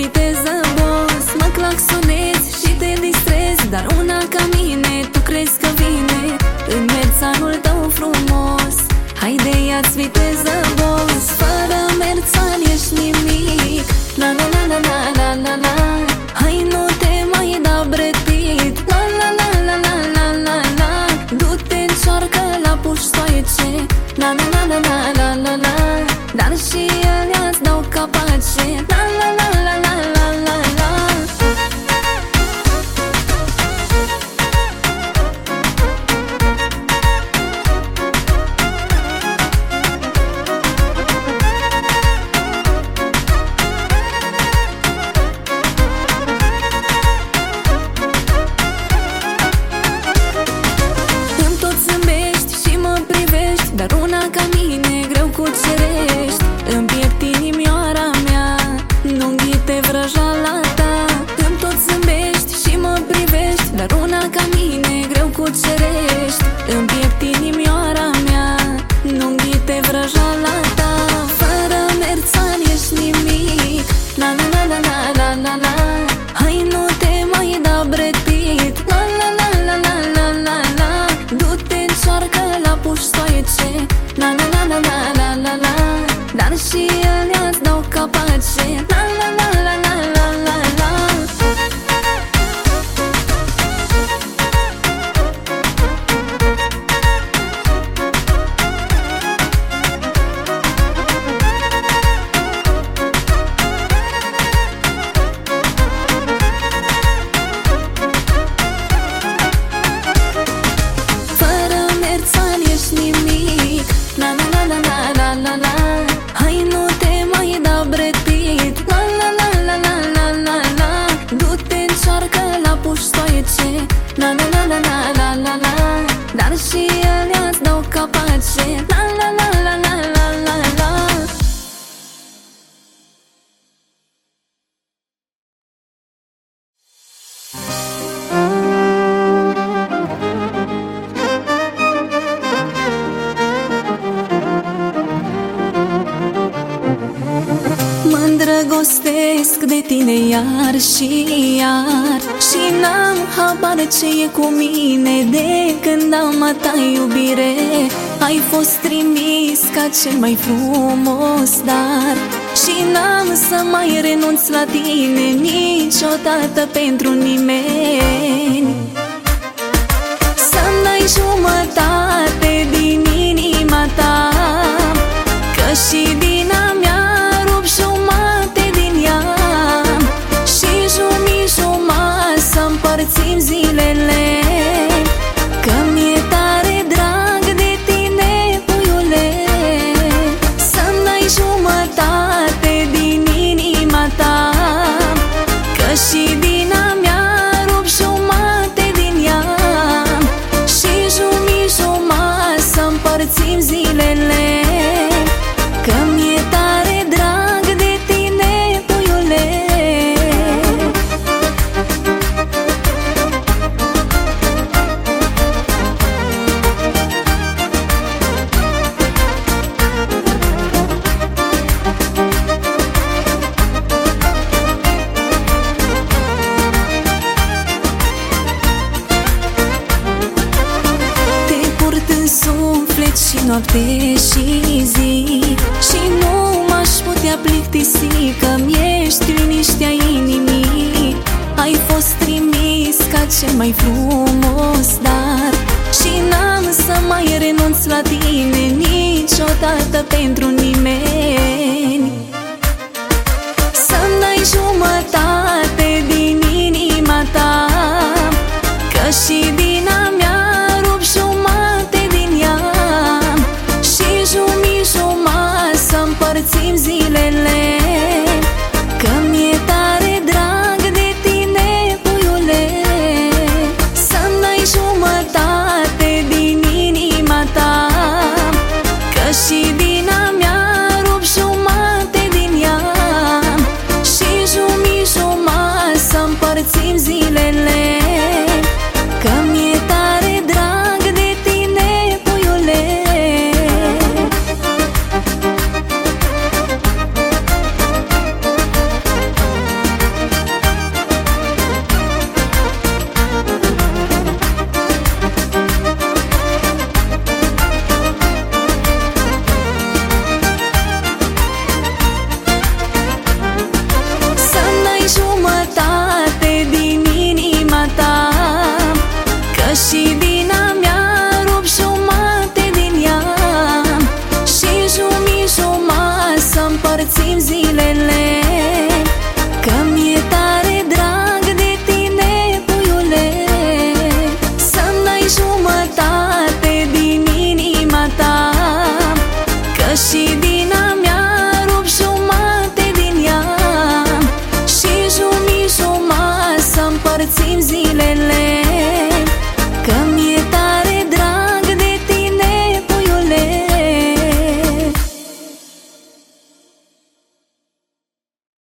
viteză, boss. Mă claxonezi și te distrezi, dar una ca mine tu crezi că vine în merțanul tău frumos. Haide, ia-ți viteză, boss. Fără merțan ești nimic. La la la la la la la la. Hai, nu te mai da Brad Pitt. La la la la la la la la. Du-te, încearcă la puștoaice. La la la la la la la la. Dar și el ia-ți dau capace. La la la la la la la la. Îmi tot zâmbești și mă privești, dar una ca mine greu cucerești. În piept inimioara mea, nu înghite vrăjala ta. Îmi tot zâmbești și mă privești, dar una ca mine greu cucerești. În piept inimioara mea, nu înghite vrăjala ta. Fără merțan ești nimic. La la la la la la la la. Hai, nu te mai da Brad Pitt. La la la la la la la la. Du-te, încearcă la puștoaice. La la la la la la la la. Dar și el ia-ți dau capace. La la la la la la la la. Fără merțan ești nimic. La la la la la la la la. Hai, nu te mai da Brad Pitt. La la la la la la la la. Du-te, încearcă la puștoaice. La la la la la la la la. Dar și el ia-ți dau capace. La la la la la la la la. Mă îndrăgostesc de tine iar și iar, și n-am habar ce e cu mine. De când am a ta iubire, ai fost trimis ca cel mai frumos dar. Și n-am să mai renunț la tine niciodată pentru nimeni. Să-mi dai jumătate din inima ta, că și din a mea rup jumate din ea. Și jumătate să împărțim zilele, că mi-e tare drag de tine, puiule. Să-mi dai jumătate din inima ta, că și din a mea rup jumate din ea. Și jumătate să împărțim zilele, că mi-e tare drag de tine, puiule. Te port în suflet și noapte și zi, și nu m-aș putea plictisi, că-mi ești liniștea inimii. Ai fost trimis ca cel mai frumos dar, și n-am să mai renunț la tine niciodată pentru nimeni. Să-mi dai jumătate din inima ta, că și din a mea rup jumate din ea. Și jumătate să împărțim zilele, că mi-e tare drag de tine, puiule. Să-mi dai jumătate din inima ta, că și din a mea rup jumate ți-mi zi